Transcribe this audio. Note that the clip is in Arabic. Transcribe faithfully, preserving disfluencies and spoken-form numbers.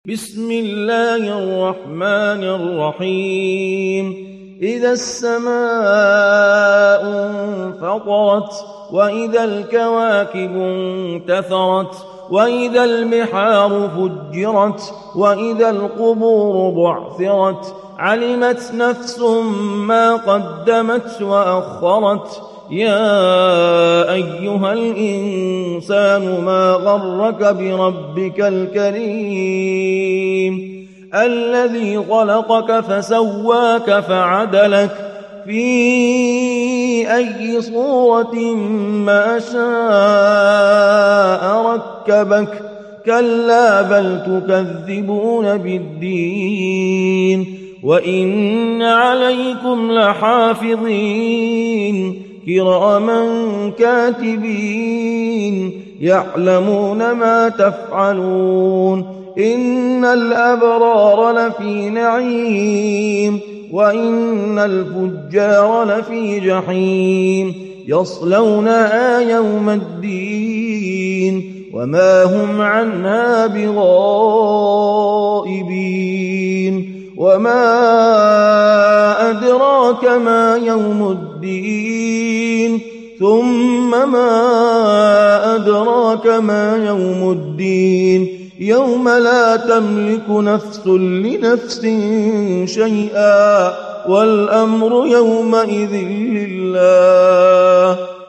بسم الله الرحمن الرحيم إذا السماء انفطرت وإذا الكواكب انتثرت وإذا البحار فجرت وإذا القبور بعثرت علمت نفس ما قدمت وأخرت يا أيها الإنسان ما غرك بربك الكريم الذي خلقك فسواك فعدلك في أي صورة ما شاء ركبك كلا بل تكذبون بالدين وإن عليكم لحافظين كراما كاتبين يعلمون ما تفعلون إن الأبرار لفي نعيم وإن الفجار لفي جحيم يصلونها يوم الدين وما هم عنها بغائبين وما أدراك ما يوم الدين ثم ما أدراك ما يوم الدين يوم لا تملك نفس لنفس شيئا والأمر يومئذ لله